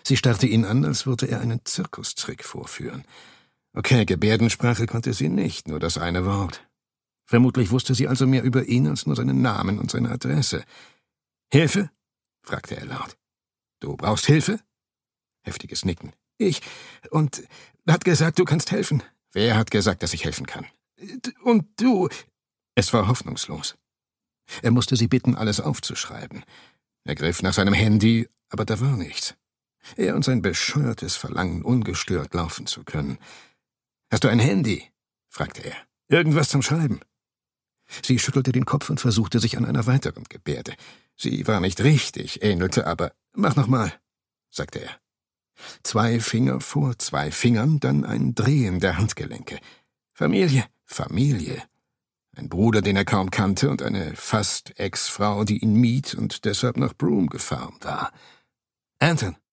Sie starrte ihn an, als würde er einen Zirkustrick vorführen. Okay, Gebärdensprache konnte sie nicht, nur das eine Wort. Vermutlich wusste sie also mehr über ihn als nur seinen Namen und seine Adresse. »Hilfe?« fragte er laut. »Du brauchst Hilfe?« Heftiges Nicken. »Ich. Und hat gesagt, du kannst helfen.« »Wer hat gesagt, dass ich helfen kann?« »Und du.« Es war hoffnungslos. Er musste sie bitten, alles aufzuschreiben. Er griff nach seinem Handy, aber da war nichts. Er und sein bescheuertes Verlangen, ungestört laufen zu können. »Hast du ein Handy?« fragte er. »Irgendwas zum Schreiben?« Sie schüttelte den Kopf und versuchte sich an einer weiteren Gebärde. Sie war nicht richtig, ähnelte aber. »Mach nochmal«, sagte er. 2 Finger vor 2 Fingern, dann ein Drehen der Handgelenke. Familie. Ein Bruder, den er kaum kannte, und eine fast Ex-Frau, die ihn mied und deshalb nach Broome gefahren war. »Anton«,